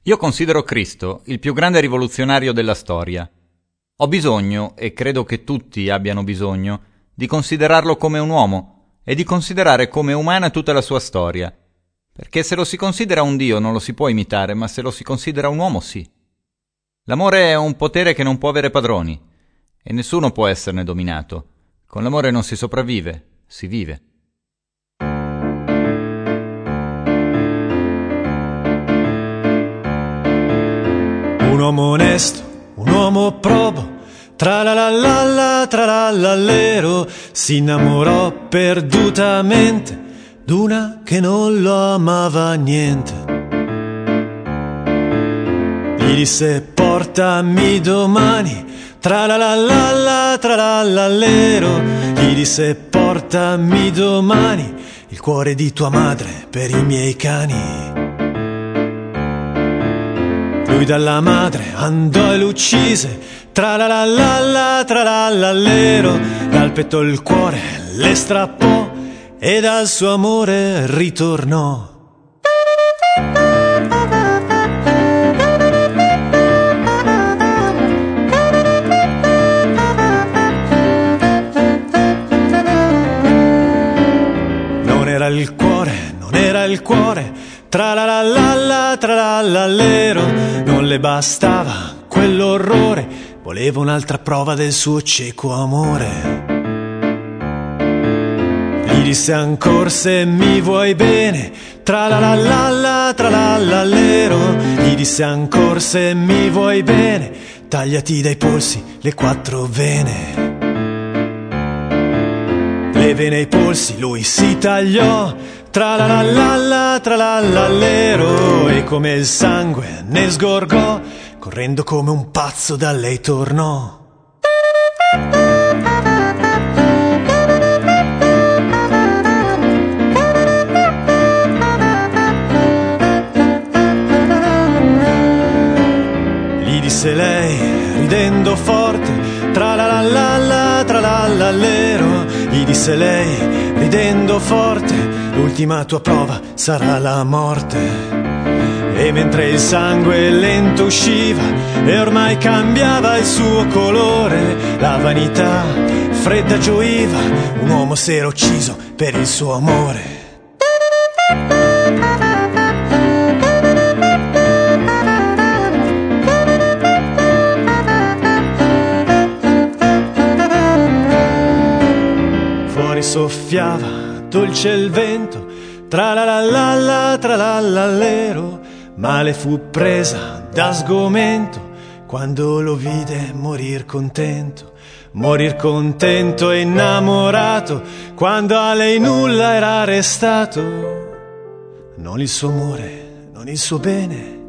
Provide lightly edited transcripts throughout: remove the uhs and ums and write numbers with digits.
Io considero Cristo il più grande rivoluzionario della storia. Ho bisogno, e credo che tutti abbiano bisogno, di considerarlo come un uomo e di considerare come umana tutta la sua storia. Perché se lo si considera un Dio non lo si può imitare, ma se lo si considera un uomo sì. L'amore è un potere che non può avere padroni, e nessuno può esserne dominato. Con l'amore non si sopravvive, si vive. Un uomo onesto, un uomo probo, tralalallallero, si innamorò perdutamente d'una che non lo amava niente. Gli disse portami domani, tralalallallero, gli disse portami domani il cuore di tua madre per i miei cani. Lui dalla madre andò e l'uccise, tralalallallero, dal petto il cuore le strappò e dal suo amore ritornò. Non era il cuore, tralalallallero, non le bastava quell'orrore, voleva un'altra prova del suo cieco amore. Gli disse ancor se mi vuoi bene, tralalallallero, gli disse ancor se mi vuoi bene, tagliati dai polsi le 4 vene. Le vene ai polsi lui si tagliò, tralalallallero, e come il sangue ne sgorgò, correndo come un pazzo da lei tornò. Gli disse lei, ridendo forte, tralalallallero, gli disse lei, ridendo forte, l'ultima tua prova sarà la morte. E mentre il sangue lento usciva e ormai cambiava il suo colore, la vanità fredda gioiva, un uomo s'era ucciso per il suo amore. Fuori soffiava dolce il vento, tralalallallero, ma le fu presa da sgomento quando lo vide morir contento e innamorato, quando a lei nulla era restato, non il suo amore, non il suo bene,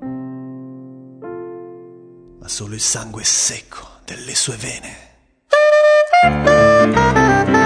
ma solo il sangue secco delle sue vene.